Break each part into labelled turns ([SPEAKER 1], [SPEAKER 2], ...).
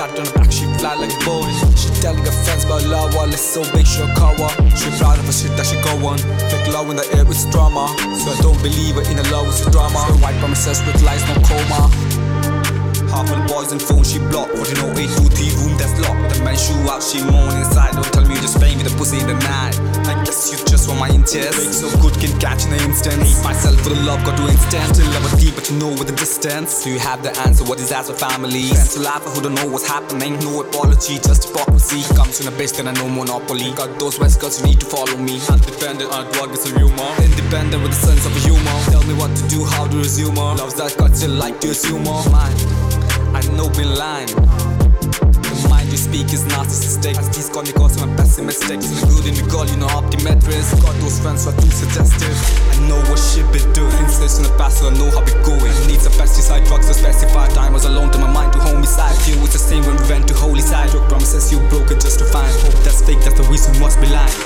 [SPEAKER 1] Sat on the back, she fly like a boy. She telling her friends about love while it's so big, she a coward. She proud of her shit that she go on. Fake love in the air, it's drama. So I don't believe her in a love, it's a drama. So white promises with lies, no coma. Half of the boys and phone she blocked. 140823 room that's locked. The man shoe out, she moan inside. Don't tell me you're just playing with the pussy in the night. I guess you just want my interest. Fake so good can catch in an instant. Hate myself for the love, got to instant. Still love a deep but you know with the distance. Do you have the answer? What is that for family? Friends who laugh who don't know what's happening. No apology, just hypocrisy. Comes in a bitch then I know monopoly. Got those west girls, you need to follow me. Undependent on a drug, it's a rumor. Independent with the sense of a humor. Tell me what to do, how to resume her. Loves that got still like to assume more. Mine, I know been lying. The mind you speak is narcissistic. As these got me causing my pessimistic. So the good in the girl, you know optometrist. Got those friends who are too suggestive. I know what shit been doing. Things in the past so I know how we going. Needs a pesticide, drugs to specify. Time was alone to my mind to homicide. Feel it's the same when we went to holy side. Broke promises you broke it just to find hope that's fake, that's the reason must be lying.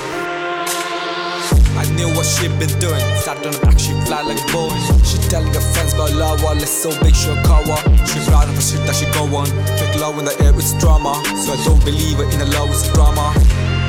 [SPEAKER 1] I knew what she been doing. Sat on the back, she fly like a boy. She telling her friends about love while it's so big, she a coward. She proud of her shit that she go on. Fake love in the air, it's drama. So I don't believe her in a love, it's drama.